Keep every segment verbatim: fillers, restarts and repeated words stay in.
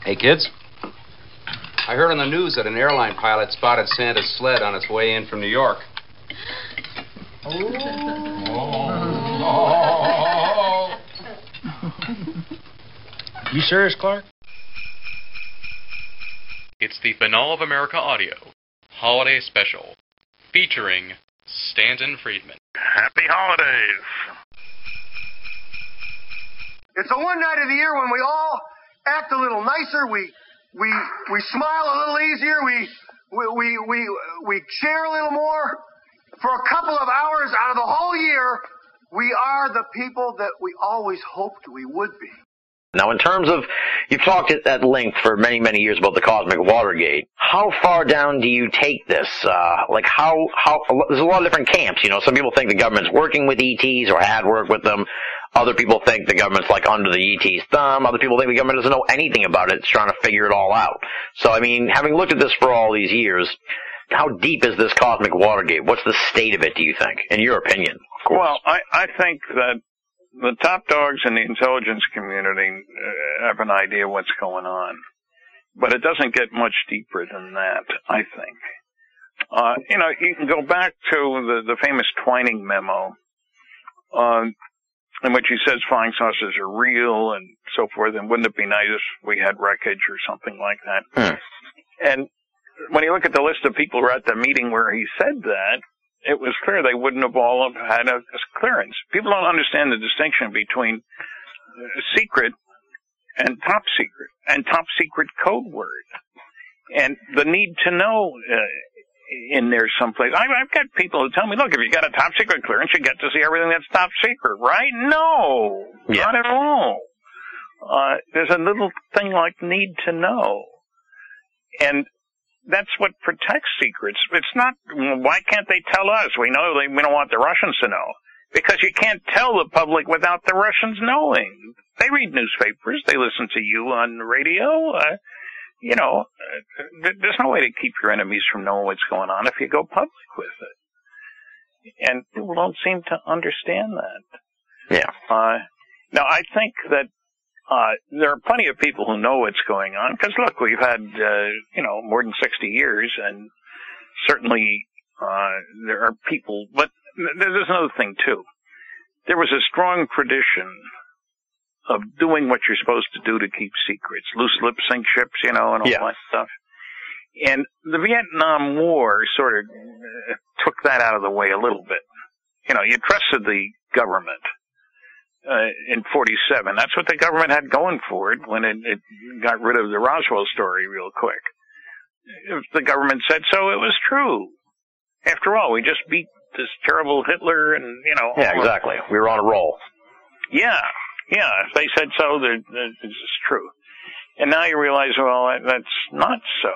Hey, kids. I heard on the news that an airline pilot spotted Santa's sled on its way in from New York. Oh. You serious, Clark? It's the Banal of America Audio Holiday Special, featuring Stanton Friedman. Happy holidays. It's the one night of the year when we all act a little nicer, we we we smile a little easier, we we we we, we share a little more. For a couple of hours out of the whole year, we are the people that we always hoped we would be. Now, in terms of, you've talked at, at length for many, many years about the Cosmic Watergate. How far down do you take this? Uh, like how, how, there's a lot of different camps, you know. Some people think the government's working with E Ts or had worked with them. Other people think the government's like under the E T's thumb. Other people think the government doesn't know anything about it. It's trying to figure it all out. So, I mean, having looked at this for all these years, how deep is this Cosmic Watergate? What's the state of it, do you think, in your opinion? Of course. Well, I, I think that the top dogs in the intelligence community uh, have an idea what's going on. But it doesn't get much deeper than that, I think. Uh, you know, you can go back to the, the famous Twining memo, uh, in which he says flying saucers are real and so forth, and wouldn't it be nice if we had wreckage or something like that? Hmm. And when you look at the list of people who were at the meeting where he said that, it was clear they wouldn't have all have had a, a clearance. People don't understand the distinction between secret and top secret, and top secret code word, and the need to know uh, in there someplace. I, I've got people who tell me, look, if you got a top secret clearance, you get to see everything that's top secret, right? No, yeah. Not at all. Uh, there's a little thing like need to know, and that's what protects secrets. It's not, why can't they tell us? We know they, we don't want the Russians to know. Because you can't tell the public without the Russians knowing. They read newspapers. They listen to you on the radio. Uh, you know, uh, there's no way to keep your enemies from knowing what's going on if you go public with it. And people don't seem to understand that. Yeah. Uh, now, I think that Uh, there are plenty of people who know what's going on, because look, we've had, uh, you know, more than sixty years, and certainly, uh, there are people, but there's another thing too. There was a strong tradition of doing what you're supposed to do to keep secrets, loose lip sync ships, you know, and all yeah. that stuff. And the Vietnam War sort of uh, took that out of the way a little bit. You know, you trusted the government. Uh, in forty-seven. That's what the government had going for it when it, it got rid of the Roswell story real quick. If the government said so, it was true. After all, we just beat this terrible Hitler and, you know. Yeah, exactly. We were on a roll. Yeah, yeah. If they said so, it's true. And now you realize, well, that's not so.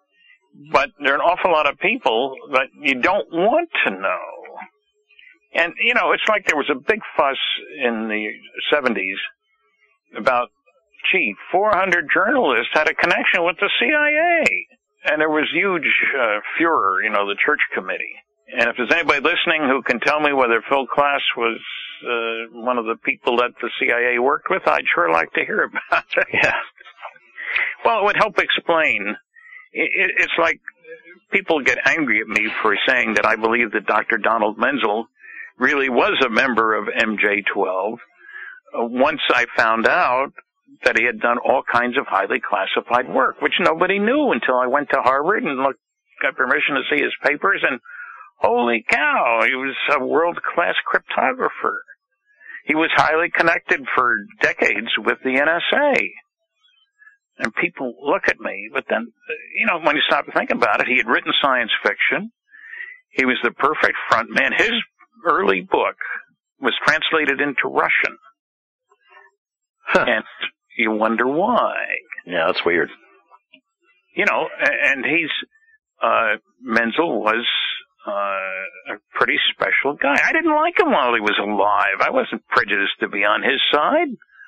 But there are an awful lot of people that you don't want to know. And, you know, it's like there was a big fuss in the seventies about, gee, four hundred journalists had a connection with the C I A. And there was huge uh, furor, you know, the church committee. And if there's anybody listening who can tell me whether Phil Klass was uh, one of the people that the C I A worked with, I'd sure like to hear about it. Yeah. Well, it would help explain. It, it, it's like people get angry at me for saying that I believe that Doctor Donald Menzel really was a member of M J twelve. Uh, once I found out that he had done all kinds of highly classified work, which nobody knew until I went to Harvard and looked, got permission to see his papers, and holy cow, he was a world-class cryptographer. He was highly connected for decades with the N S A. And people look at me, but then, you know, when you stop to think about it, he had written science fiction. He was the perfect front man. His early book was translated into Russian. Huh. And you wonder why. Yeah, that's weird. You know, and he's, uh, Menzel was, uh, a pretty special guy. I didn't like him while he was alive. I wasn't prejudiced to be on his side.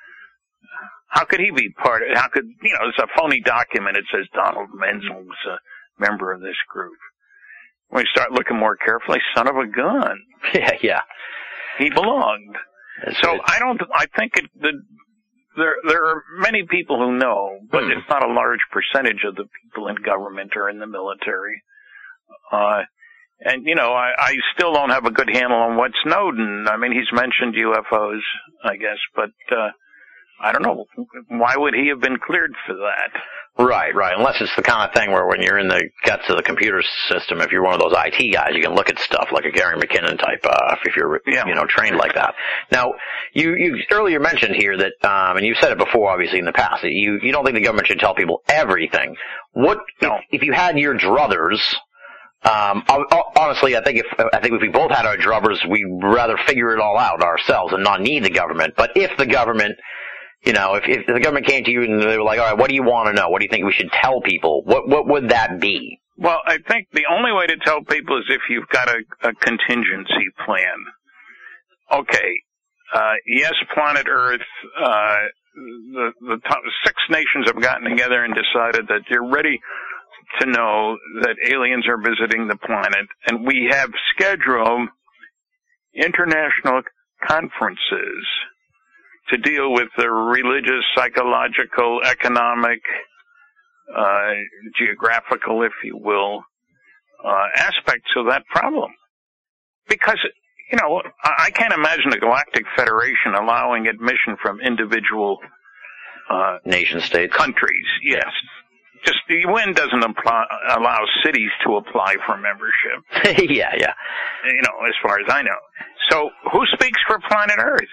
How could he be part of, how could, you know, it's a phony document. It says Donald Menzel was a member of this group. When you start looking more carefully, son of a gun. Yeah, yeah. He belonged. That's so right. I don't, I think it, the, there there are many people who know, but Hmm. it's not a large percentage of the people in government or in the military. Uh, and, you know, I, I still don't have a good handle on what Snowden, I mean, he's mentioned U F Os, I guess, but, uh, I don't know. Why would he have been cleared for that? Right, right. Unless it's the kind of thing where when you're in the guts of the computer system, if you're one of those I T guys, you can look at stuff like a Gary McKinnon type, uh, if you're, Yeah. you know, trained like that. Now, you, you earlier mentioned here that, um, and you've said it before, obviously, in the past, that you, you don't think the government should tell people everything. What, No. if, if you had your druthers, um, honestly, I think if, I think if we both had our druthers, we'd rather figure it all out ourselves and not need the government. But if the government, you know, if, if the government came to you and they were like, all right, what do you want to know? What do you think we should tell people? What what would that be? Well, I think the only way to tell people is if you've got a, a contingency plan. Okay, uh, yes, planet Earth, uh, the, the top, six nations have gotten together and decided that they're ready to know that aliens are visiting the planet, and we have scheduled international conferences to deal with the religious, psychological, economic, uh, geographical, if you will, uh, aspects of that problem. Because, you know, I can't imagine a galactic federation allowing admission from individual, uh, Nation states. countries, yes. Just the U N doesn't apply, allow cities to apply for membership, yeah, yeah. you know, as far as I know. So who speaks for planet Earth?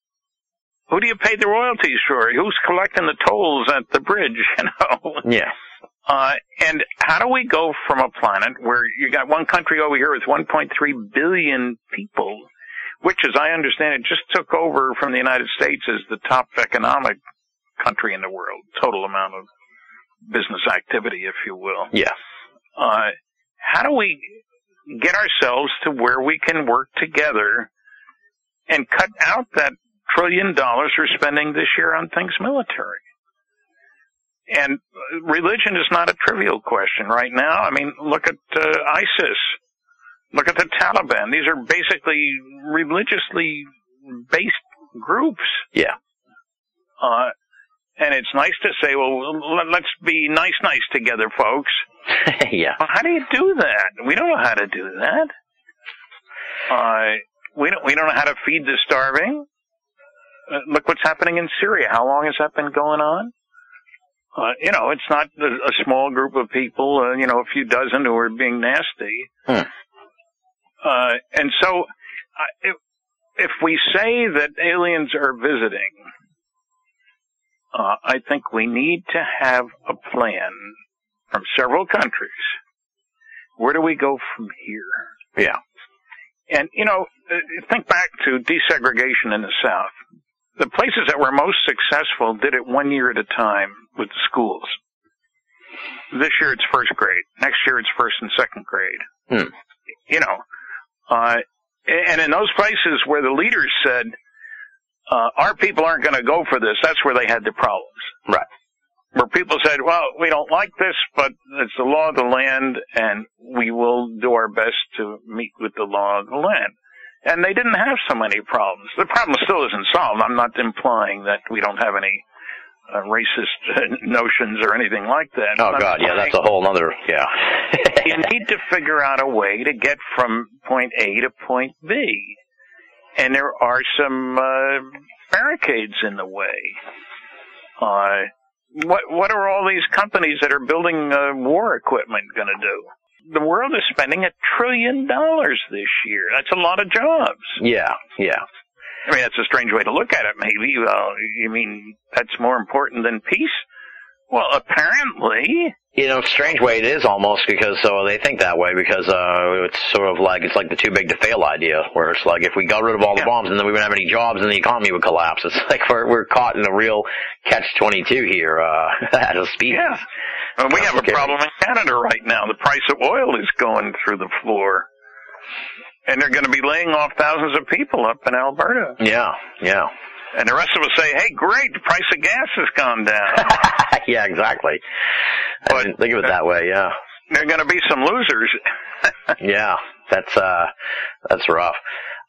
Who do you pay the royalties for? Who's collecting the tolls at the bridge, you know? Yeah. Uh, and how do we go from a planet where you got one country over here with one point three billion people, which, as I understand it, just took over from the United States as the top economic country in the world, total amount of business activity, if you will. Yeah. Uh, how do we get ourselves to where we can work together and cut out that trillion dollars we're spending this year on things military? And religion is not a trivial question right now. I mean, look at uh, ISIS. Look at the Taliban. These are basically religiously based groups. Yeah. Uh, and it's nice to say, well, let's be nice, nice together, folks. yeah. Well, how do you do that? We don't know how to do that. Uh, we don't, we don't know how to feed the starving. Uh, look what's happening in Syria. How long has that been going on? Uh, you know, it's not a, a small group of people, uh, you know, a few dozen who are being nasty. Hmm. Uh, and so, uh, if, if we say that aliens are visiting, uh, I think we need to have a plan from several countries. Where do we go from here? Yeah. And, you know, uh, think back to desegregation in the South. The places that were most successful did it one year at a time with the schools. This year it's first grade. Next year it's first and second grade. Hmm. You know, uh, and in those places where the leaders said, uh, our people aren't going to go for this, that's where they had the problems. Right. Where people said, well, we don't like this, but it's the law of the land, and we will do our best to meet with the law of the land. And they didn't have so many problems. The problem still isn't solved. I'm not implying that we don't have any uh, racist notions or anything like that. Oh, God, yeah, that's a whole other, yeah. You need to figure out a way to get from point A to point B. And there are some uh, barricades in the way. Uh, what what are all these companies that are building uh, war equipment going to do? The world is spending a trillion dollars this year. That's a lot of jobs. Yeah, yeah. I mean, that's a strange way to look at it, maybe. Well, you mean that's more important than peace? Well, apparently. You know, strange way it is almost because so they think that way because uh it's sort of like it's like the too big to fail idea where it's like if we got rid of all the Yeah. bombs and then we wouldn't have any jobs and the economy would collapse. It's like we're we're caught in a real catch twenty-two here uh as a species. Yeah. Well, we have a Okay. problem in Canada right now. The price of oil is going through the floor. And they're going to be laying off thousands of people up in Alberta. Yeah, yeah. And the rest of us say, hey, great, the price of gas has gone down. yeah, exactly. I But- didn't think of it that way, yeah. There are going to be some losers. Yeah, that's uh, that's rough.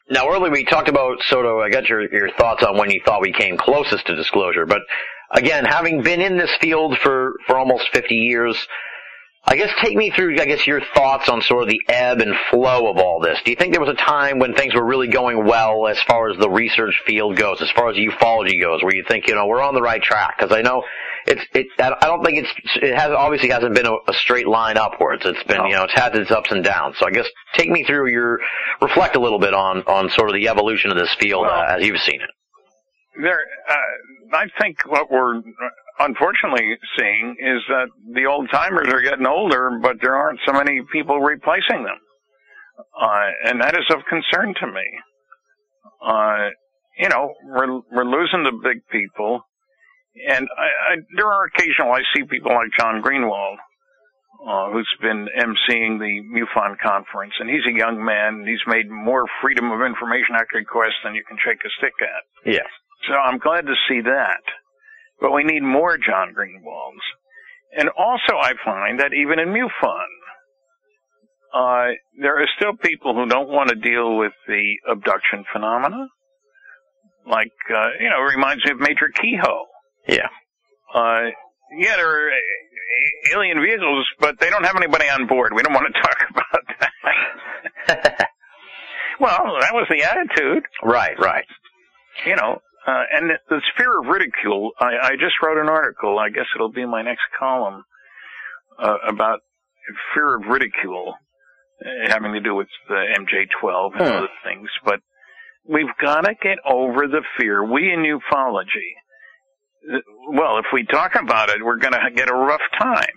Now, earlier we talked about sort of, I got your, your thoughts on when you thought we came closest to disclosure, but again, having been in this field for, for almost fifty years, I guess take me through, I guess, your thoughts on sort of the ebb and flow of all this. Do you think there was a time when things were really going well as far as the research field goes, as far as ufology goes, where you think, you know, we're on the right track? Because I know it's, it, I don't think it's, it has, obviously hasn't been a, a straight line upwards. It's been, you know, it's had its ups and downs. So I guess take me through your, reflect a little bit on, on sort of the evolution of this field well, uh, as you've seen it. There, uh, I think what we're unfortunately seeing is that the old timers are getting older, but there aren't so many people replacing them, uh, and that is of concern to me. Uh, you know, we're we're losing the big people, and I, I, there are occasional I see people like John Greenwald, uh, who's been emceeing the MUFON conference, and he's a young man. And he's made more Freedom of Information Act requests than you can shake a stick at. Yeah. So I'm glad to see that. But we need more John Greenwalds. And also I find that even in MUFON, uh, there are still people who don't want to deal with the abduction phenomena. Like, uh, you know, it reminds me of Major Kehoe. Yeah. Uh, yeah, there are alien vehicles, but they don't have anybody on board. We don't want to talk about that. Well, that was the attitude. Right, right. You know, Uh, and the, the fear of ridicule, I, I just wrote an article, I guess it'll be in my next column, uh, about fear of ridicule, uh, having to do with the M J twelve and hmm. other things. But we've got to get over the fear. We in ufology, uh, well, if we talk about it, we're going to get a rough time.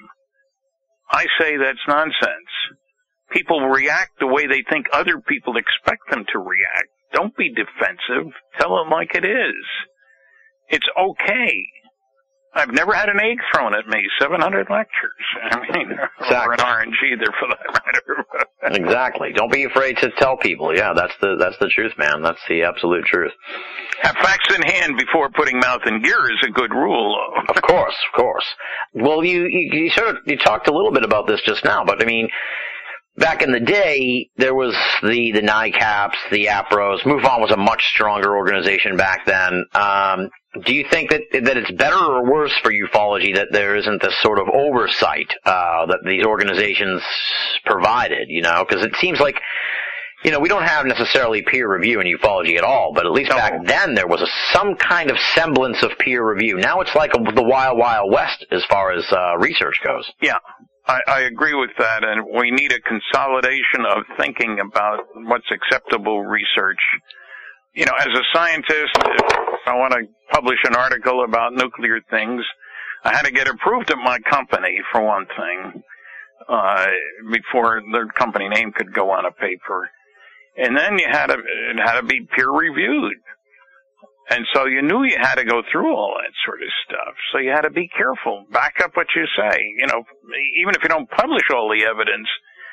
I say that's nonsense. People react the way they think other people expect them to react. Don't be defensive. Tell it like it is. It's okay. I've never had an egg thrown at me. seven hundred lectures. I mean, exactly. Or an orange either, for that matter. Exactly. Don't be afraid to tell people. Yeah, that's the that's the truth, man. That's the absolute truth. Have facts in hand before putting mouth in gear is a good rule. Of course, of course. Well, you, you you sort of you talked a little bit about this just now, but I mean, back in the day, there was the, the NICAPs, the APROs. MUFON was a much stronger organization back then. Um, do you think that that it's better or worse for ufology that there isn't this sort of oversight uh, that these organizations provided, you know? Because it seems like, you know, we don't have necessarily peer review in ufology at all, but at least no. back then there was a, some kind of semblance of peer review. Now it's like a, the wild, wild west as far as uh, research goes. Yeah. I, I agree with that, and we need a consolidation of thinking about what's acceptable research. You know, as a scientist, if I want to publish an article about nuclear things, I had to get approved at my company, for one thing, uh, before the company name could go on a paper. And then you had to, it had to be peer reviewed. And so you knew you had to go through all that sort of stuff. So you had to be careful. Back up what you say. You know, even if you don't publish all the evidence,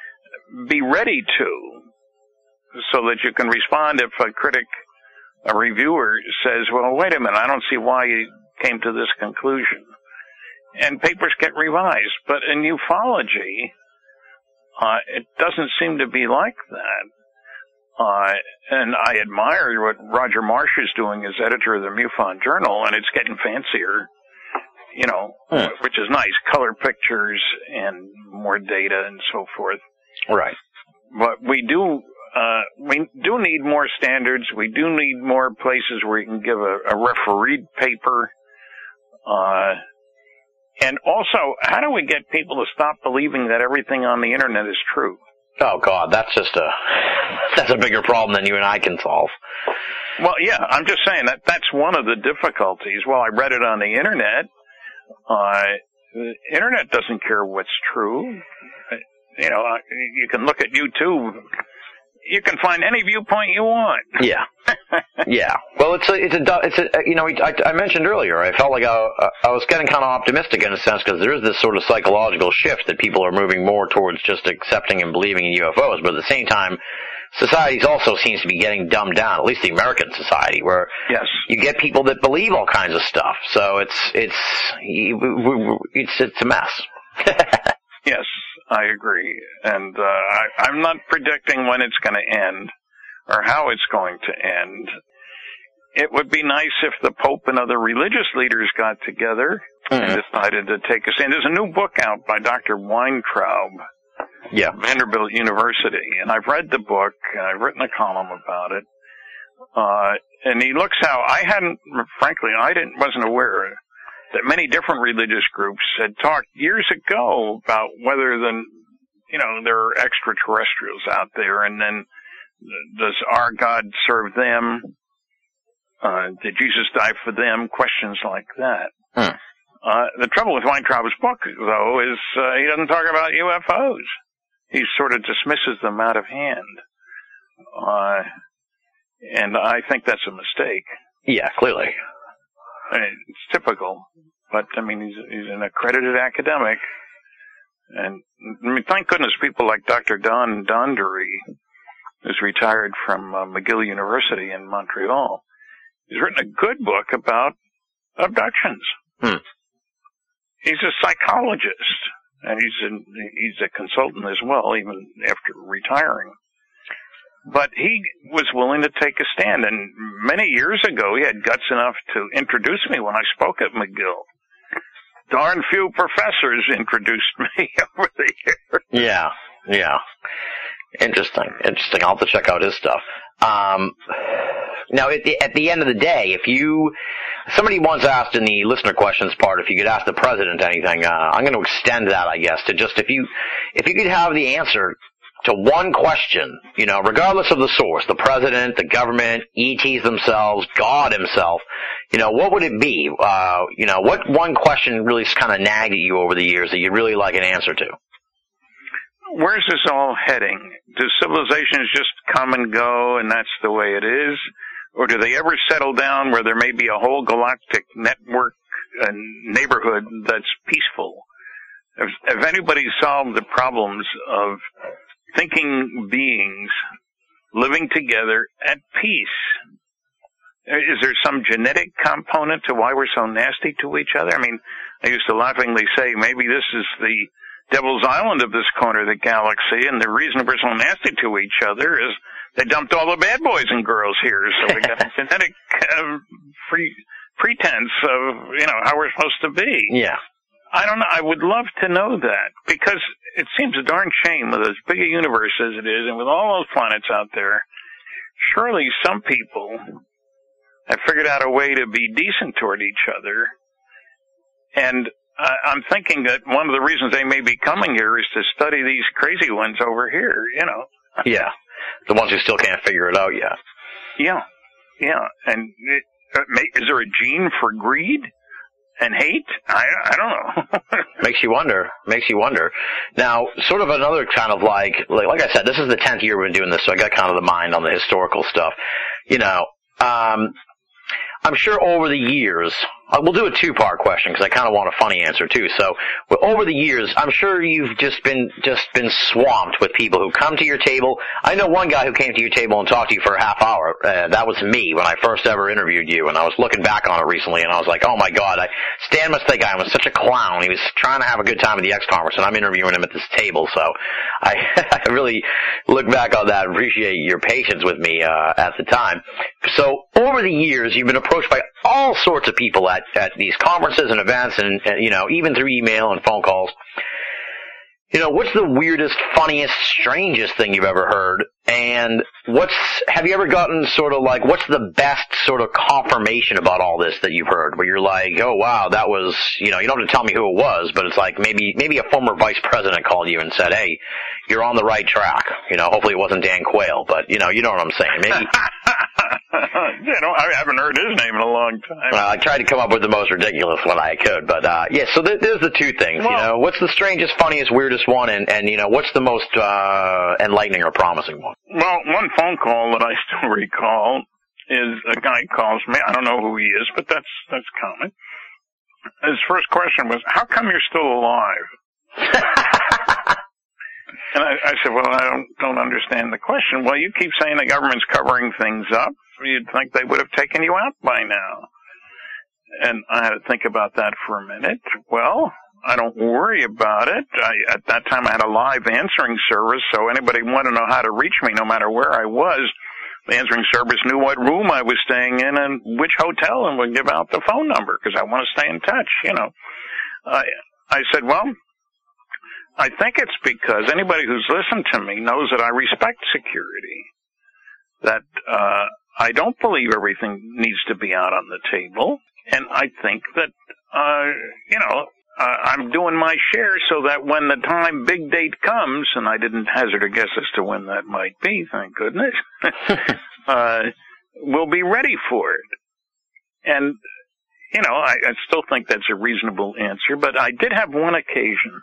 be ready to, so that you can respond if a critic, a reviewer says, well, wait a minute, I don't see why you came to this conclusion. And papers get revised. But in ufology, uh, it doesn't seem to be like that. Uh, and I admire what Roger Marsh is doing as editor of the MUFON Journal, and it's getting fancier, you know, hmm. which is nice. Color pictures and more data and so forth. Right. But we do, uh, we do need more standards. We do need more places where you can give a, a refereed paper. Uh, and also, how do we get people to stop believing that everything on the internet is true? Oh God, that's just a that's a bigger problem than you and I can solve. Well, yeah, I'm just saying that that's one of the difficulties. Well, I read it on the internet. Uh, the internet doesn't care what's true. You know, you can look at YouTube. You can find any viewpoint you want. Yeah, yeah. Well, it's a, it's a, it's a, you know, I, I mentioned earlier, I felt like I, I was getting kind of optimistic in a sense because there is this sort of psychological shift that people are moving more towards just accepting and believing in U F Os, but at the same time, society also seems to be getting dumbed down, at least the American society, where yes. you get people that believe all kinds of stuff. So it's, it's, it's, it's a mess. Yes. I agree, and uh, I, I'm not predicting when it's going to end. or how it's going to end. It would be nice if the Pope and other religious leaders got together mm-hmm. and decided to take a stand. There's a new book out by Doctor Weintraub, yeah, Vanderbilt University, and I've read the book, and I've written a column about it. Uh, and he looks how I hadn't, frankly, I didn't, wasn't aware that many different religious groups had talked years ago about whether the, you know, there are extraterrestrials out there, and then does our God serve them? Uh, did Jesus die for them? Questions like that. Hmm. Uh, the trouble with Weintraub's book, though, is uh, he doesn't talk about U F Os. He sort of dismisses them out of hand. Uh, and I think that's a mistake. Yeah, clearly. I mean, it's typical. But, I mean, he's, he's an accredited academic. And, I mean, thank goodness people like Doctor Don Dondery, who's retired from uh, McGill University in Montreal, he's written a good book about abductions. Hmm. He's a psychologist, and he's a, he's a consultant as well, even after retiring. But he was willing to take a stand, and many years ago he had guts enough to introduce me when I spoke at McGill. Darn few professors introduced me over the years. Yeah, yeah. Interesting, interesting. I'll have to check out his stuff. Um, now, at the, at the end of the day, if you, somebody once asked in the listener questions part, if you could ask the president anything, uh, I'm going to extend that, I guess, to just if you, if you could have the answer to one question, you know, regardless of the source, the president, the government, E Ts themselves, God himself, you know, what would it be? Uh, you know, what one question really kind of nagged at you over the years that you'd really like an answer to? Where's this all heading? Do civilizations just come and go and that's the way it is? Or do they ever settle down where there may be a whole galactic network and neighborhood that's peaceful? If, if anybody solved the problems of thinking beings living together at peace, is there some genetic component to why we're so nasty to each other? I mean, I used to laughingly say maybe this is the Devil's Island of this corner of the galaxy, and the reason we're so nasty to each other is they dumped all the bad boys and girls here, so we got a genetic uh, free pretense of, you know, how we're supposed to be. Yeah. I don't know. I would love to know that, because it seems a darn shame with as big a universe as it is and with all those planets out there, surely some people have figured out a way to be decent toward each other. And uh, I'm thinking that one of the reasons they may be coming here is to study these crazy ones over here, you know. Yeah. The ones who still can't figure it out yet. Yeah. Yeah. And it, uh, may, is there a gene for greed and hate? I, I don't know. Makes you wonder. Makes you wonder. Now, sort of another kind of like, like, like I said, this is the tenth year we've been doing this, so I got kind of the mind on the historical stuff. You know, um, I'm sure over the years, uh, we'll do a two-part question because I kind of want a funny answer too. So, well, over the years, I'm sure you've just been just been swamped with people who come to your table. I know one guy who came to your table and talked to you for a half hour. Uh, that was me when I first ever interviewed you, and I was looking back on it recently, and I was like, oh my God, I, Stan must think I was such a clown. He was trying to have a good time at the X conference, and I'm interviewing him at this table. So, I, I really look back on that and appreciate your patience with me uh, at the time. So, over the years, you've been approached by all sorts of people at, at these conferences and events and, and, you know, even through email and phone calls. You know, what's the weirdest, funniest, strangest thing you've ever heard? And what's, have you ever gotten sort of like, what's the best sort of confirmation about all this that you've heard? Where you're like, oh wow, that was, you know, you don't have to tell me who it was, but it's like maybe, maybe a former vice president called you and said, hey, you're on the right track. You know, hopefully it wasn't Dan Quayle, but you know, you know what I'm saying. Maybe. you know, I haven't heard his name in a long time. Well, I tried to come up with the most ridiculous one I could, but uh yeah, so th- there's the two things, well, you know. What's the strangest, funniest, weirdest one, and, and you know, what's the most uh enlightening or promising one? Well, one phone call that I still recall is a guy calls me. I don't know who he is, but that's that's common. His first question was, how come you're still alive? And I, I said, well, I don't don't understand the question. Well, you keep saying the government's covering things up. You'd think they would have taken you out by now. And I had to think about that for a minute. Well, I don't worry about it. I, at that time, I had a live answering service, so anybody wanted to know how to reach me, no matter where I was, the answering service knew what room I was staying in and which hotel, and would give out the phone number because I want to stay in touch, you know. Uh, I said, well, I think it's because anybody who's listened to me knows that I respect security, that uh, I don't believe everything needs to be out on the table, and I think that, uh, you know, uh, I'm doing my share so that when the time big date comes, and I didn't hazard a guess as to when that might be, thank goodness, uh, we'll be ready for it. And, you know, I, I still think that's a reasonable answer, but I did have one occasion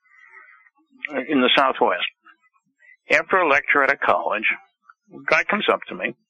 in the Southwest. After a lecture at a college, a guy comes up to me,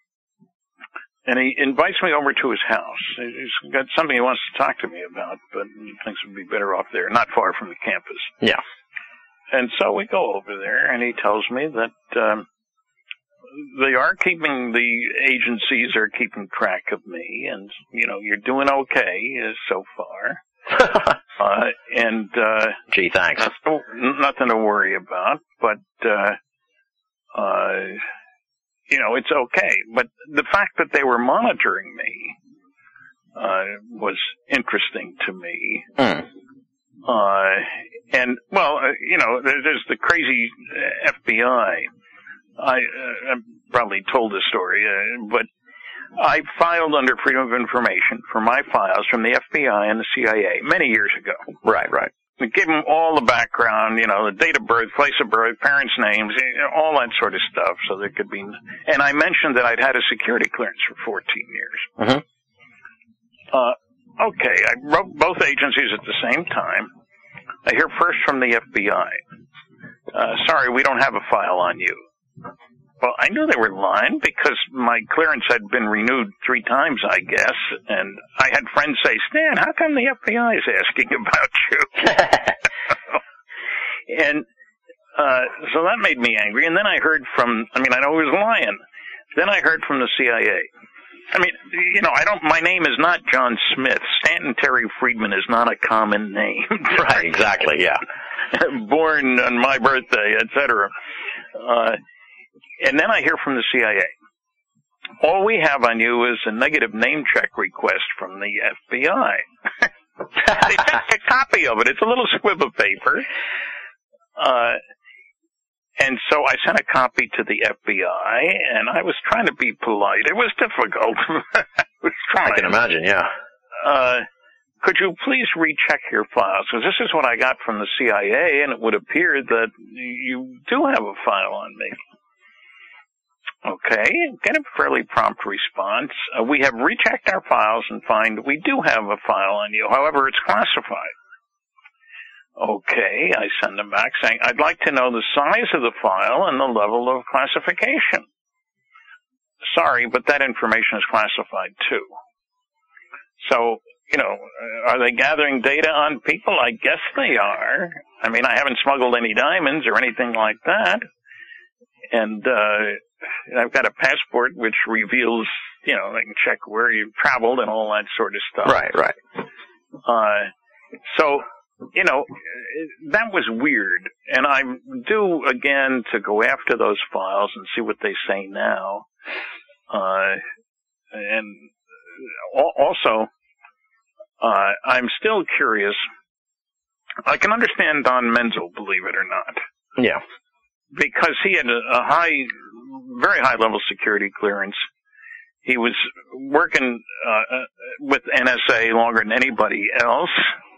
and he invites me over to his house. He's got something he wants to talk to me about, but he thinks it would be better off there, not far from the campus. Yeah. And so we go over there, and he tells me that um, they are keeping, the agencies are keeping track of me, and, you know, you're doing okay uh, so far. uh, and, uh, Gee, thanks. Nothing, nothing to worry about, but, uh, uh, you know, it's okay. But the fact that they were monitoring me, uh, was interesting to me. Mm. Uh, and, well, uh, you know, there, there's the crazy F B I. I, uh, I probably told this story, uh, but I filed under Freedom of Information for my files from the F B I and the C I A many years ago. Right, right. We gave them all the background, you know, the date of birth, place of birth, parents' names, all that sort of stuff, so there could be. And I mentioned that I'd had a security clearance for fourteen years. Mm-hmm. Uh, okay, I wrote both agencies at the same time. I hear first from the F B I. Uh, sorry, we don't have a file on you. Well, I knew they were lying because my clearance had been renewed three times, I guess, and I had friends say, Stan, how come the F B I is asking about you? And uh, so that made me angry, and then I heard from, I mean, I know he was lying. Then I heard from the C I A. I mean, you know, I don't, my name is not John Smith. Stanton Terry Friedman is not a common name. Right, exactly, yeah. Born on my birthday, et cetera. Uh, and then I hear from the C I A. All we have on you is a negative name check request from the F B I. They sent a copy of it. It's a little squib of paper. Uh, and so I sent a copy to the F B I, and I was trying to be polite. It was difficult. I was trying. I can imagine, yeah. Uh, could you please recheck your files? Because this is what I got from the C I A, and it would appear that you do have a file on me. Okay, get a fairly prompt response. Uh, we have rechecked our files and find we do have a file on you. However, it's classified. Okay, I send them back saying, I'd like to know the size of the file and the level of classification. Sorry, but that information is classified too. So, you know, are they gathering data on people? I guess they are. I mean, I haven't smuggled any diamonds or anything like that. And, uh, I've got a passport which reveals, you know, they can check where you've traveled and all that sort of stuff. Right, right. Uh, so, you know, that was weird. And I'm due again to go after those files and see what they say now. Uh, and also, uh, I'm still curious. I can understand Don Menzel, believe it or not. Yeah. Because he had a, a high, very high level security clearance. He was working uh, with N S A longer than anybody else.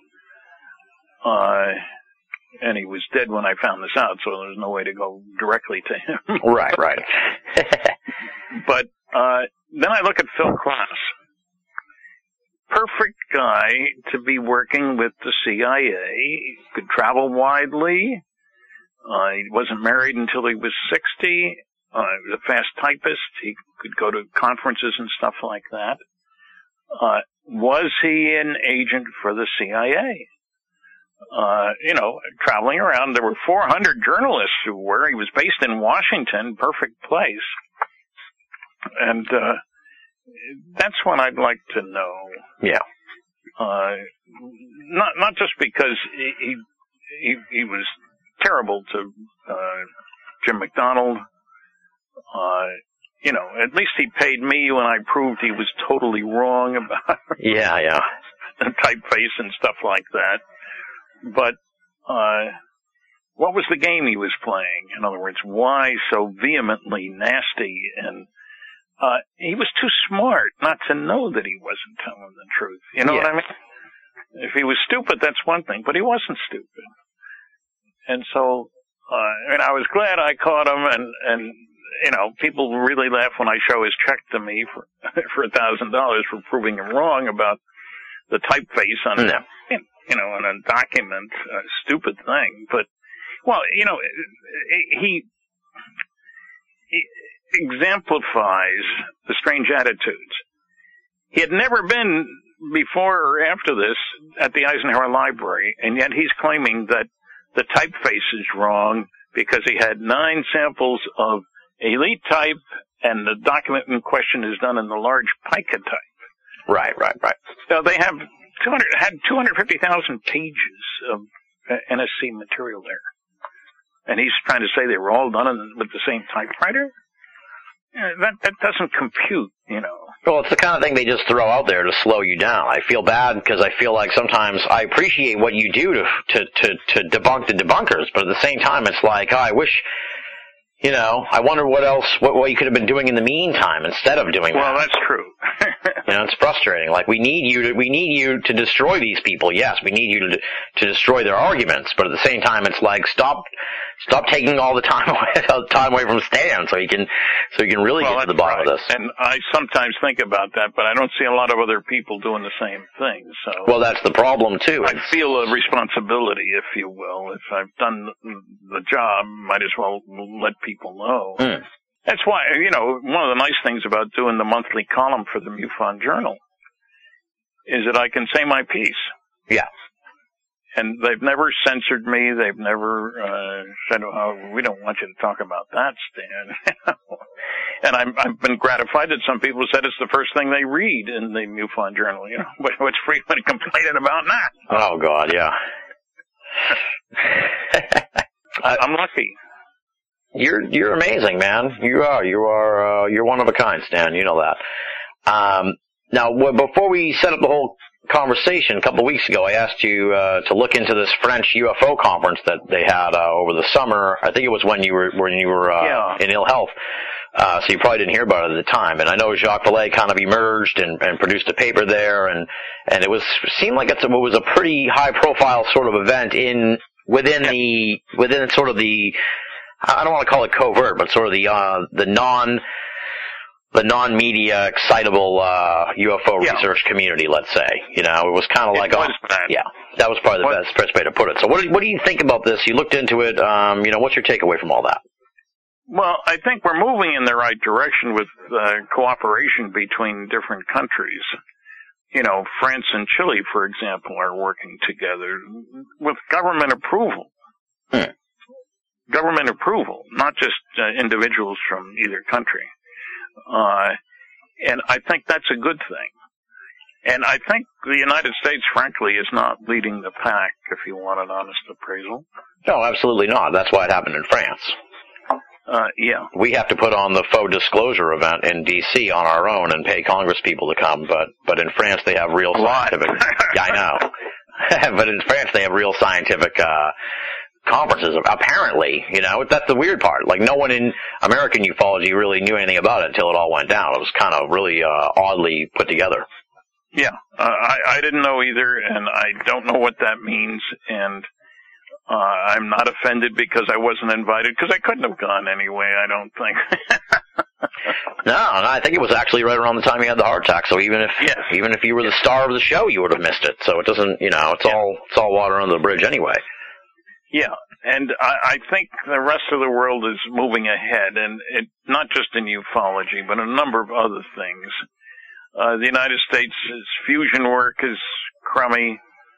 Uh, and he was dead when I found this out, so there was no way to go directly to him. Right, right. But uh, then I look at Phil Klass. Perfect guy to be working with the C I A. He could travel widely. Uh, he wasn't married until he was sixty. Uh, he was a fast typist. He could go to conferences and stuff like that. Uh, was he an agent for the C I A? Uh, you know, traveling around, there were four hundred journalists who were. He was based in Washington, perfect place. And, uh, that's what I'd like to know. Yeah. Uh, not, not just because he, he, he, he was terrible to, uh, Jim McDonald. Uh, you know, at least he paid me when I proved he was totally wrong about Yeah, yeah. the typeface and stuff like that. But uh, what was the game he was playing? In other words, why so vehemently nasty? And uh, he was too smart not to know that he wasn't telling the truth. You know Yeah. what I mean? If he was stupid, that's one thing, but he wasn't stupid. And so, uh, and I was glad I caught him, and, and, you know, people really laugh when I show his check to me for, for a thousand dollars for proving him wrong about the typeface on, No. you know, on a document, a stupid thing. But, well, you know, he, he exemplifies the strange attitudes. He had never been before or after this at the Eisenhower Library, and yet he's claiming that the typeface is wrong because he had nine samples of elite type, and the document in question is done in the large pica type. Right, right, right. So they have two hundred had two hundred fifty thousand pages of uh, N S C material there, and he's trying to say they were all done in, with the same typewriter. Yeah, that that doesn't compute, you know. Well, it's the kind of thing they just throw out there to slow you down. I feel bad because I feel like sometimes I appreciate what you do to to to, to debunk the debunkers, but at the same time, it's like, oh, I wish, you know, I wonder what else, what, what you could have been doing in the meantime instead of doing Well, that. that's true. You know, it's frustrating. Like, we need you to, we need you to destroy these people. Yes, we need you to, to destroy their arguments. But at the same time, it's like, stop, stop taking all the time away, all the time away from Stan so he can, so he can really well, get to the that's bottom right. of this. And I sometimes think about that, but I don't see a lot of other people doing the same thing. So. Well, that's the problem too. I feel a responsibility, if you will. If I've done the job, might as well let people know. Mm. That's why, you know, one of the nice things about doing the monthly column for the MUFON Journal is that I can say my piece. Yeah. And they've never censored me. They've never uh, said, oh, we don't want you to talk about that, Stan. And I'm, I've been gratified that some people said it's the first thing they read in the MUFON Journal. You know, what's Friedman complaining about that? Oh, God, yeah. I'm lucky. You're you're amazing, man. You are you are uh, you're one of a kind, Stan. You know that. Um, now, w- before we set up the whole conversation, a couple of weeks ago, I asked you uh, to look into this French U F O conference that they had uh, over the summer. I think it was when you were when you were uh, yeah. in ill health, uh, so you probably didn't hear about it at the time. And I know Jacques Vallée kind of emerged and, and produced a paper there, and and it was seemed like it's, it was a pretty high profile sort of event in within the within sort of the. I don't want to call it covert, but sort of the uh, the non the non media excitable uh, U F O yeah. research community. Let's say, you know, it was kind of like, was oh, that. yeah, that was probably the What? best best way to put it. So, what do, what do you think about this? You looked into it. Um, you know, what's your takeaway from all that? Well, I think we're moving in the right direction with uh, cooperation between different countries. You know, France and Chile, for example, are working together with government approval. Hmm. Government approval, not just uh, individuals from either country. Uh, and I think that's a good thing. And I think the United States, frankly, is not leading the pack, if you want an honest appraisal. No, absolutely not. That's why it happened in France. Uh, yeah. We have to put on the faux disclosure event in D C on our own and pay Congress people to come, but but in France they have real scientific. Yeah, I know. But in France they have real scientific uh conferences, apparently. You know, that's the weird part. Like, no one in American ufology really knew anything about it until it all went down. It was kind of really uh, oddly put together. Yeah, uh, I, I didn't know either, and I don't know what that means, and uh, I'm not offended because I wasn't invited, because I couldn't have gone anyway, I don't think. No, no, I think it was actually right around the time you had the heart attack, so even if yes. even if you were the star of the show, you would have missed it. So it doesn't, you know, it's yeah. all it's all water under the bridge anyway. Yeah, and I, I think the rest of the world is moving ahead, and it, not just in ufology, but a number of other things. Uh, the United States' fusion work is crummy.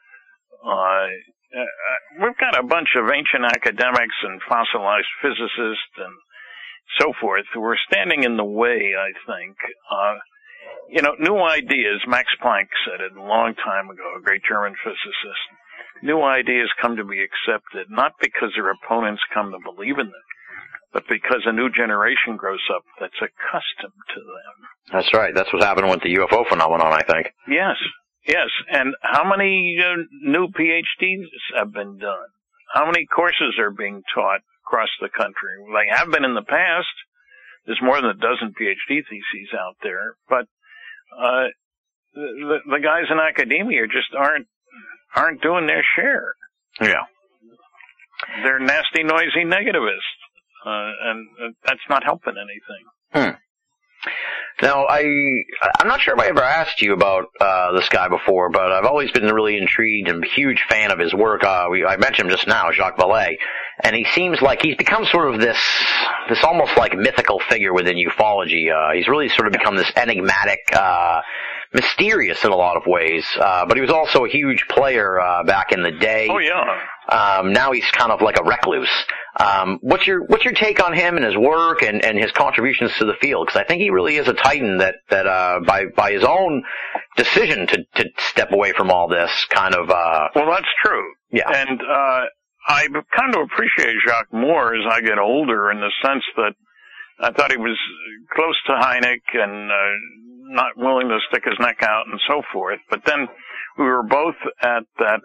Uh, uh, we've got a bunch of ancient academics and fossilized physicists and so forth who are standing in the way, I think. Uh, you know, new ideas, Max Planck said it a long time ago, a great German physicist. New ideas come to be accepted, not because their opponents come to believe in them, but because a new generation grows up that's accustomed to them. That's right. That's what's happening with the U F O phenomenon, I think. Yes, yes. And how many uh, new P H Ds have been done? How many courses are being taught across the country? They have been in the past. There's more than a dozen P H D theses out there, but uh, the, the guys in academia just aren't aren't doing their share. Yeah. They're nasty, noisy negativists. Uh, and uh, that's not helping anything. Hmm. Now, I, I'm not sure if I ever asked you about uh, this guy before, but I've always been really intrigued and a huge fan of his work. Uh, we, I mentioned him just now, Jacques Vallée, and he seems like he's become sort of this, this almost like mythical figure within ufology. Uh, he's really sort of become this enigmatic, uh, mysterious in a lot of ways, uh, but he was also a huge player uh, back in the day. Oh, yeah. Um, now he's kind of like a recluse. Um, what's your what's your take on him and his work and, and his contributions to the field? Because I think he really is a titan that that uh, by by his own decision to to step away from all this kind of. Uh, well, that's true. Yeah, and uh, I kind of appreciate Jacques more as I get older, in the sense that I thought he was close to Hynek and uh, not willing to stick his neck out and so forth. But then we were both at that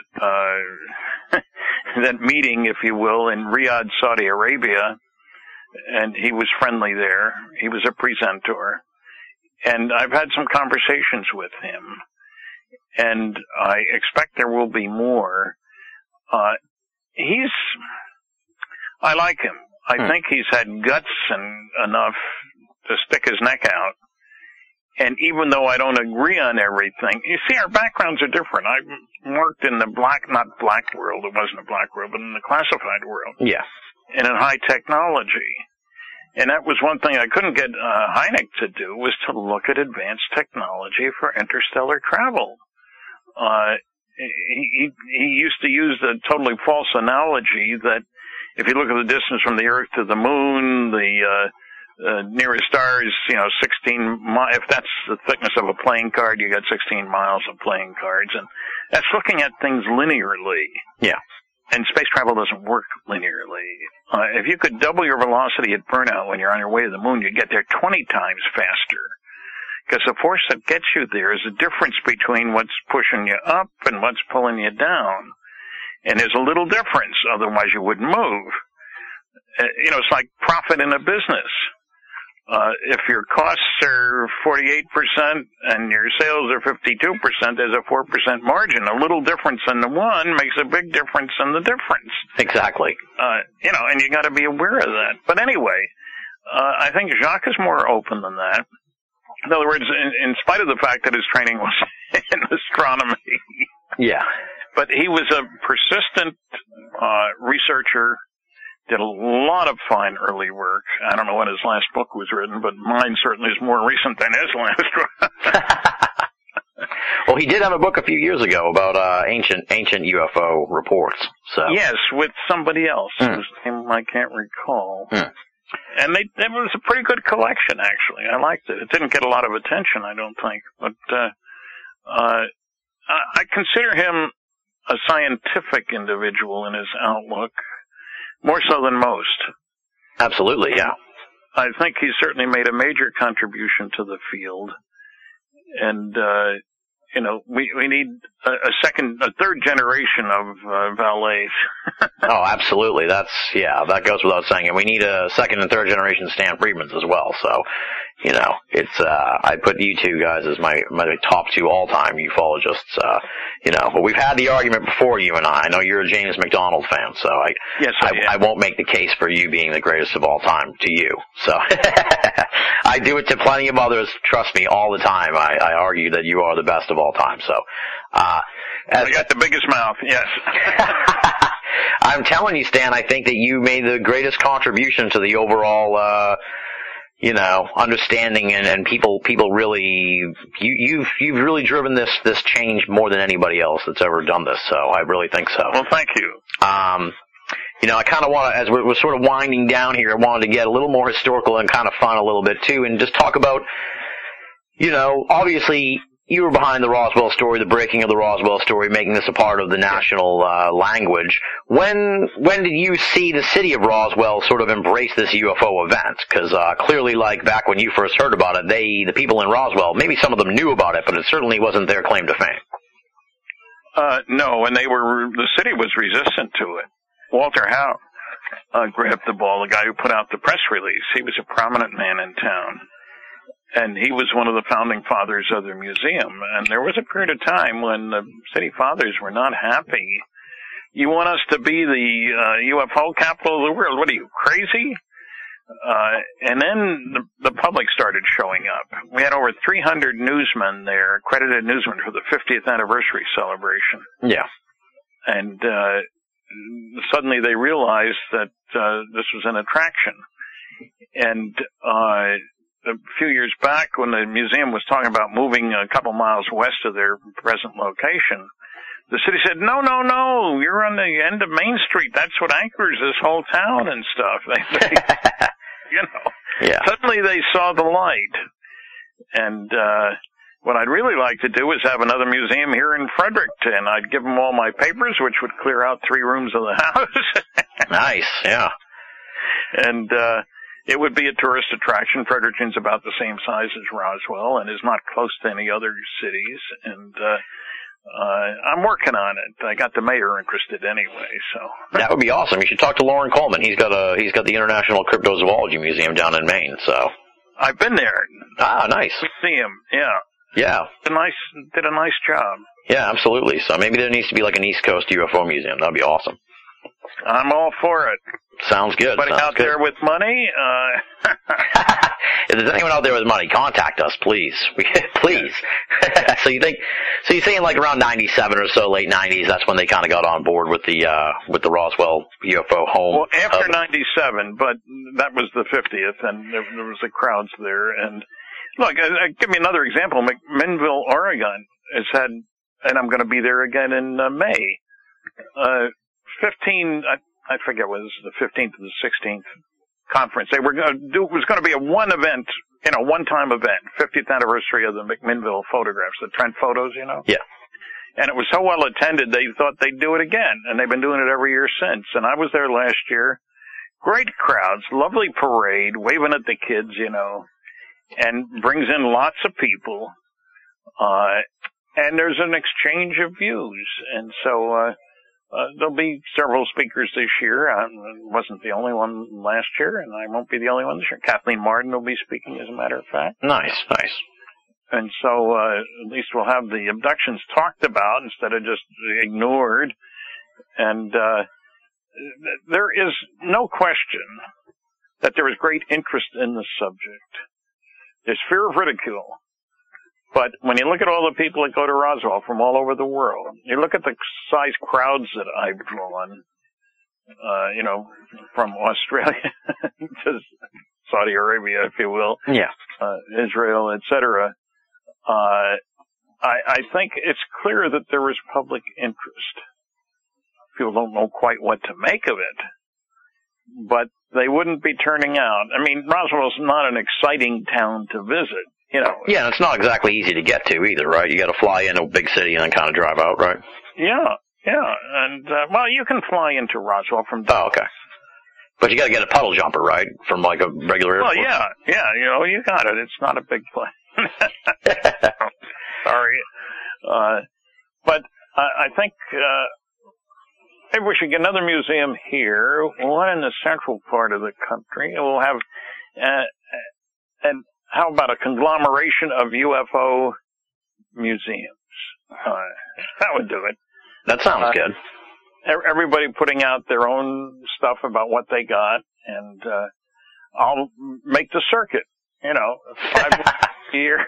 uh, that meeting, if you will, in Riyadh, Saudi Arabia, and he was friendly there. He was a presenter, and I've had some conversations with him, and I expect there will be more. Uh, he's, I like him. I hmm. think he's had guts and enough to stick his neck out. And even though I don't agree on everything, you see, our backgrounds are different. I worked in the black, not black world, it wasn't a black world, but in the classified world. Yeah. And in high technology. And that was one thing I couldn't get uh, Hynek to do, was to look at advanced technology for interstellar travel. Uh, he, he used to use the totally false analogy that if you look at the distance from the Earth to the Moon, the uh, uh, nearest star is, you know, sixteen miles. If that's the thickness of a playing card, you got sixteen miles of playing cards. And that's looking at things linearly. Yeah. And space travel doesn't work linearly. Uh, if you could double your velocity at burnout when you're on your way to the Moon, you'd get there twenty times faster. Because the force that gets you there is the difference between what's pushing you up and what's pulling you down. And there's a little difference, otherwise you wouldn't move. Uh, you know, it's like profit in a business. Uh, if your costs are forty-eight percent and your sales are fifty-two percent, there's a four percent margin. A little difference in the one makes a big difference in the difference. Exactly. Uh, you know, and you got to be aware of that. But anyway, uh, I think Jacques is more open than that. In other words, in, in spite of the fact that his training was in astronomy. Yeah. But he was a persistent uh, researcher, did a lot of fine early work. I don't know when his last book was written, but mine certainly is more recent than his last one. Well, he did have a book a few years ago about uh, ancient ancient U F O reports. So yes, with somebody else, mm. whose name I can't recall. Mm. And they, it was a pretty good collection, actually. I liked it. It didn't get a lot of attention, I don't think. But uh, uh, I consider him a scientific individual in his outlook, more so than most. Absolutely, yeah. I think he's certainly made a major contribution to the field. And, uh, you know, we, we need a, a second, a third generation of uh, Valleys. Oh, absolutely. That's, yeah, that goes without saying. And we need a second and third generation Stan Friedmans as well. So, you know, it's, uh, I put you two guys as my, my top two all-time ufologists, uh, you know, but we've had the argument before, you and I. I know you're a James McDonald fan, so I, yes, I, I, I won't make the case for you being the greatest of all time to you. So, I do it to plenty of others, trust me, all the time. I, I argue that you are the best of all time, so, uh, as, I got the biggest mouth, yes. I'm telling you, Stan, I think that you made the greatest contribution to the overall, uh, you know, understanding and, and people, people really, you, you've, you've really driven this, this change more than anybody else that's ever done this. So I really think so. Well, thank you. Um, you know, I kind of want to, as we're, we're sort of winding down here, I wanted to get a little more historical and kind of fun a little bit too, and just talk about, you know, obviously, you were behind the Roswell story, the breaking of the Roswell story, making this a part of the national uh, language. When when did you see the city of Roswell sort of embrace this U F O event? Because uh, clearly, like back when you first heard about it, they, the people in Roswell, maybe some of them knew about it, but it certainly wasn't their claim to fame. Uh, no, and they were, the city was resistant to it. Walter Howe uh, grabbed the ball, the guy who put out the press release. He was a prominent man in town. And he was one of the founding fathers of the museum. And there was a period of time when the city fathers were not happy. You want us to be the uh, U F O capital of the world? What are you, crazy? Uh, and then the, the public started showing up. We had over three hundred newsmen there, accredited newsmen for the fiftieth anniversary celebration. Yeah. And uh, suddenly they realized that uh, this was an attraction. And uh a few years back, when the museum was talking about moving a couple miles west of their present location, the city said, no, no, no, you're on the end of Main Street. That's what anchors this whole town and stuff. They, they you know, yeah. Suddenly they saw the light. And uh what I'd really like to do is have another museum here in Fredericton. I'd give them all my papers, which would clear out three rooms of the house. Nice, yeah. And uh it would be a tourist attraction. Fredericton's about the same size as Roswell and is not close to any other cities. And uh, uh I'm working on it. I got the mayor interested anyway, so that would be awesome. You should talk to Lauren Coleman. He's got a he's got the International Cryptozoology Museum down in Maine. So I've been there. Ah, nice. We see him. Yeah. Yeah. Did a nice did a nice job. Yeah, absolutely. So maybe there needs to be like an East Coast U F O museum. That'd be awesome. I'm all for it. Sounds good. Anybody Sounds out good. there with money? Uh... If there's anyone out there with money, contact us, please. please. so you think? So you're saying like around ninety-seven or so, late nineties? That's when they kind of got on board with the uh, with the Roswell U F O home. Well, after hub. ninety-seven, but that was the fiftieth, and there, there was the crowds there. And look, uh, give me another example. McMinnville, Oregon, has had, and I'm going to be there again in uh, May. Uh, fifteen. I, I forget what it was, the fifteenth to the sixteenth conference. They were going to do, it was going to be a one event, you know, one-time event, fiftieth anniversary of the McMinnville photographs, the Trent photos, you know? Yeah. And it was so well attended, they thought they'd do it again, and they've been doing it every year since. And I was there last year. Great crowds, lovely parade, waving at the kids, you know, and brings in lots of people. Uh, and there's an exchange of views. And so, uh, Uh, there'll be several speakers this year. I wasn't the only one last year, and I won't be the only one this year. Kathleen Martin will be speaking, as a matter of fact. Nice, nice. And so uh, at least we'll have the abductions talked about instead of just ignored. And uh, there is no question that there is great interest in the subject. There's fear of ridicule. But when you look at all the people that go to Roswell from all over the world, you look at the size crowds that I've drawn, uh, you know, from Australia to Saudi Arabia, if you will, yeah, uh, Israel, et cetera. Uh, I, I think it's clear that there is public interest. People don't know quite what to make of it, but they wouldn't be turning out. I mean, Roswell's not an exciting town to visit. You know, yeah, and it's not exactly easy to get to either, right? You got to fly into a big city and then kind of drive out, right? Yeah, yeah, and uh, well, you can fly into Roswell from. Oh, okay. But you got to get a puddle jumper, right, from like a regular airport? Well, yeah, yeah, you know, you got it. It's not a big plane. Sorry, uh, but I, I think uh, maybe we should get another museum here, one in the central part of the country. We'll have, uh, and. How about a conglomeration of U F O museums? Uh, that would do it. That sounds uh, good. Everybody putting out their own stuff about what they got, and uh, I'll make the circuit. You know, five a year.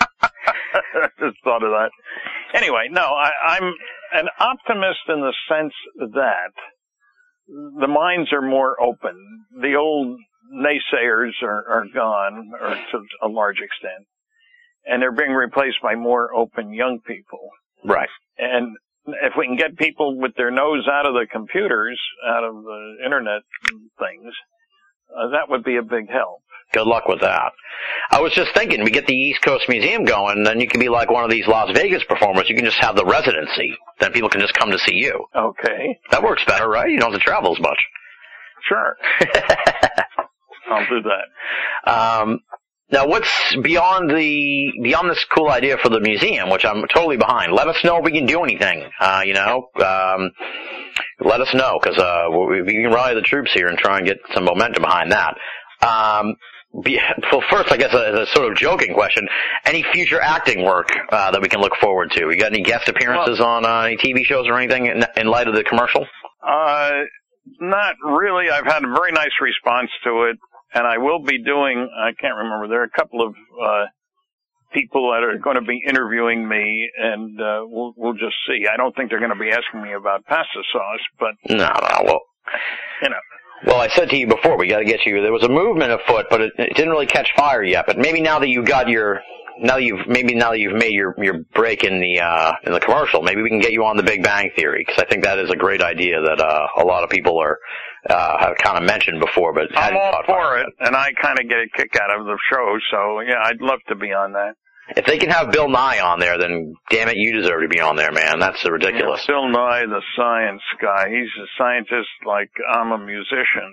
Just thought of that. Anyway, no, I, I'm an optimist in the sense that the minds are more open. The old naysayers are, are gone, or to a large extent, and they're being replaced by more open young people. Right. And if we can get people with their nose out of the computers, out of the internet things, uh, that would be a big help. Good luck with that. I was just thinking, we get the East Coast Museum going, then you can be like one of these Las Vegas performers. You can just have the residency. Then people can just come to see you. Okay. That works better, right? You don't have to travel as much. Sure. I'll do that. Um, now, what's beyond the beyond this cool idea for the museum, which I'm totally behind? Let us know if we can do anything. Uh, you know, um, let us know, because uh, we, we can rally the troops here and try and get some momentum behind that. Um, be, well, first, I guess a, a sort of joking question: any future acting work uh, that we can look forward to? You got any guest appearances well, on uh, any T V shows or anything in, in light of the commercial? Uh, not really. I've had a very nice response to it. And I will be doing, I can't remember, there are a couple of uh people that are going to be interviewing me, and uh we'll, we'll just see. I don't think they're going to be asking me about pasta sauce, but... No, no, well... You know. Well, I said to you before, we got to get you, there was a movement afoot, but it, it didn't really catch fire yet. But maybe now that you got your... Now that you've maybe now that you've made your your break in the uh in the commercial, maybe we can get you on the Big Bang Theory, because I think that is a great idea that uh a lot of people are uh have kind of mentioned before, but I'm all for it, and I kind of get a kick out of the show. So yeah, I'd love to be on that. If they can have Bill Nye on there, then damn it, you deserve to be on there, man. That's ridiculous. Yeah, Bill Nye, the science guy. He's a scientist like I'm a musician.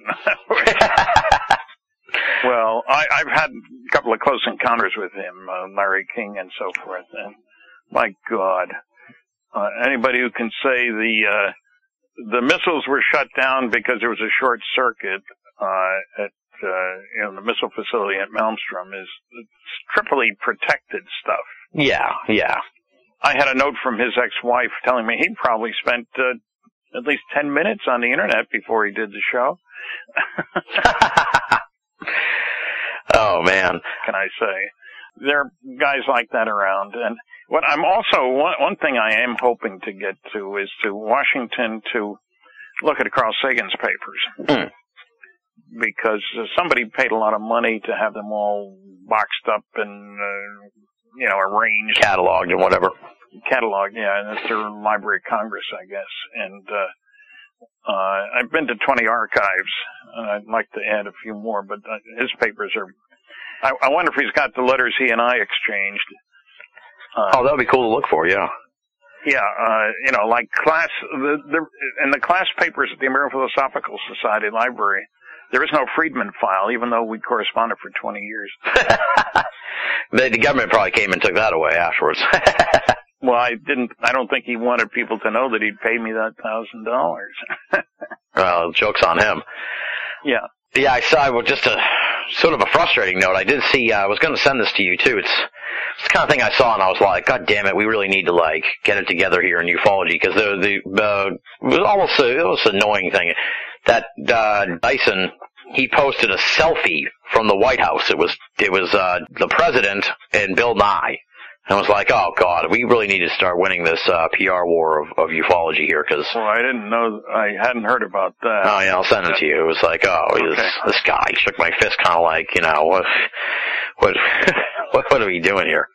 Well, I, I've had a couple of close encounters with him, uh, Larry King and so forth, and my God, uh, anybody who can say the uh, the missiles were shut down because there was a short circuit uh, at uh, you know the missile facility at Malmstrom is triply protected stuff. Yeah, yeah. I had a note from his ex-wife telling me he probably spent uh, at least ten minutes on the internet before he did the show. Oh, man. Can I say? There are guys like that around. And what I'm also, one, one thing I am hoping to get to is to Washington to look at Carl Sagan's papers. Mm. Because uh, somebody paid a lot of money to have them all boxed up and, uh, you know, arranged. Cataloged and whatever. Cataloged, yeah. And it's their Library of Congress, I guess. And, uh, Uh, I've been to twenty archives. Uh, I'd like to add a few more, but uh, his papers are, I, I wonder if he's got the letters he and I exchanged. Uh, oh, that would be cool to look for, yeah. Yeah, uh, you know, like class, the, the, in the class papers at the American Philosophical Society Library, there is no Friedman file, even though we corresponded for twenty years. the, the government probably came and took that away afterwards. Well, I didn't, I don't think he wanted people to know that he'd paid me that thousand dollars. Well, joke's on him. Yeah. Yeah, I saw, well, just a, sort of a frustrating note. I did see, uh, I was going to send this to you too. It's, it's the kind of thing I saw and I was like, God damn it, we really need to like, get it together here in ufology, because the, the, uh, it was almost a, it was an annoying thing. That, uh, Dyson, he posted a selfie from the White House. It was, it was, uh, the president and Bill Nye. And I was like, oh, God, we really need to start winning this uh, P R war of, of ufology here, because... Well, I didn't know, I hadn't heard about that. Oh, yeah, I'll send it to you. It was like, oh, okay. this, this guy shook my fist kind of like, you know, what, what, what, what are we doing here?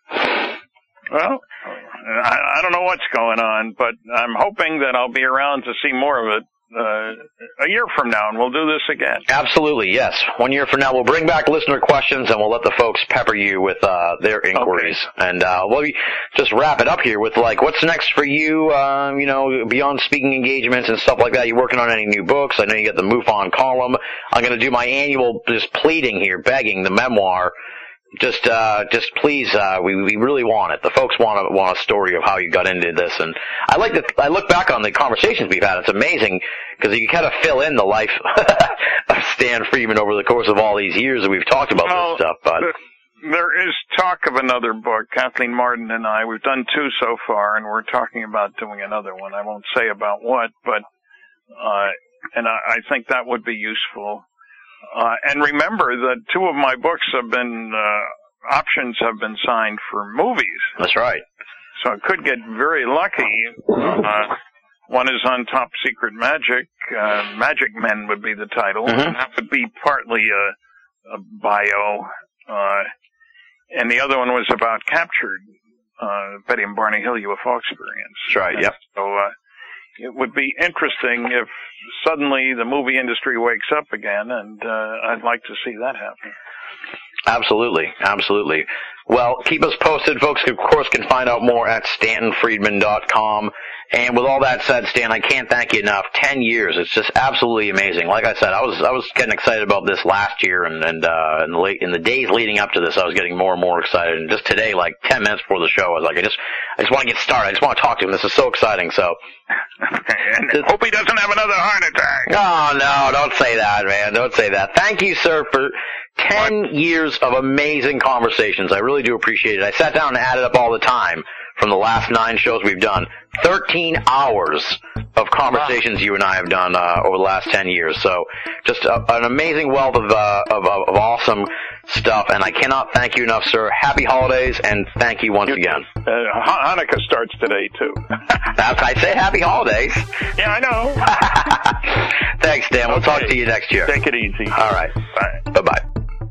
Well, I, I don't know what's going on, but I'm hoping that I'll be around to see more of it uh, a year from now, and we'll do this again. Absolutely, yes. One year from now, we'll bring back listener questions, and we'll let the folks pepper you with uh, their inquiries. Okay. And uh, we'll just wrap it up here with, like, what's next for you, uh, you know, beyond speaking engagements and stuff like that? You working on any new books? I know you got the MUFON column. I'm going to do my annual just pleading here, begging, the memoir. Just, uh, just please, uh, we, we really want it. The folks want a, want a story of how you got into this. And I like to, I look back on the conversations we've had. It's amazing because you kind of fill in the life of Stan Friedman over the course of all these years that we've talked about well, this stuff. But there is talk of another book. Kathleen Martin and I, we've done two so far, and we're talking about doing another one. I won't say about what, but, uh, and I, I think that would be useful. Uh, and remember that two of my books have been, uh, options have been signed for movies. That's right. So I could get very lucky. Uh, one is on Top Secret Magic. Uh, Magic Men would be the title. Mm-hmm. And that would be partly a, a bio. Uh, and the other one was about Captured, uh, Betty and Barney Hill U F O experience. That's right, yep. So, uh, it would be interesting if suddenly the movie industry wakes up again, and uh, I'd like to see that happen. Absolutely, absolutely. Well, keep us posted. Folks, of course, can find out more at stanton friedman dot com. And with all that said, Stan, I can't thank you enough. Ten years, it's just absolutely amazing. Like I said, I was I was getting excited about this last year, and and uh, in the late in the days leading up to this, I was getting more and more excited. And just today, like ten minutes before the show, I was like, I just I just want to get started. I just want to talk to him. This is so exciting. So, and hope he doesn't have another heart attack. Oh no, don't say that, man. Don't say that. Thank you, sir, for ten what? years of amazing conversations. I really do appreciate it. I sat down and added up all the time from the last nine shows we've done. thirteen hours of conversations wow. you and I have done uh, over the last ten years. So just a, an amazing wealth of, uh, of, of, of awesome stuff. And I cannot thank you enough, sir. Happy holidays, and thank you once you, again. Uh, Hanukkah starts today, too. That's, I say happy holidays. Yeah, I know. Thanks, Dan. We'll okay. talk to you next year. Take it easy. All right. Bye. Bye-bye.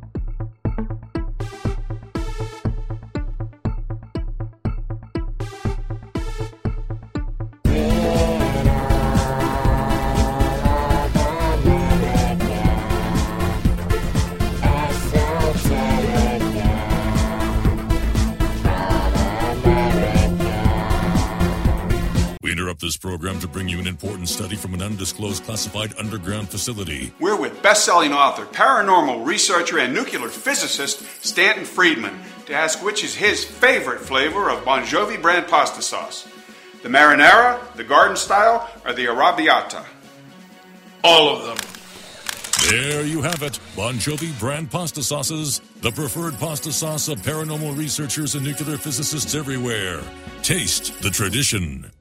This program to bring you an important study from an undisclosed classified underground facility. We're with best-selling author, paranormal researcher, and nuclear physicist Stanton Friedman to ask which is his favorite flavor of Bon Jovi brand pasta sauce. The marinara, the garden style, or the arrabbiata? All of them. There you have it. Bon Jovi brand pasta sauces, the preferred pasta sauce of paranormal researchers and nuclear physicists everywhere. Taste the tradition.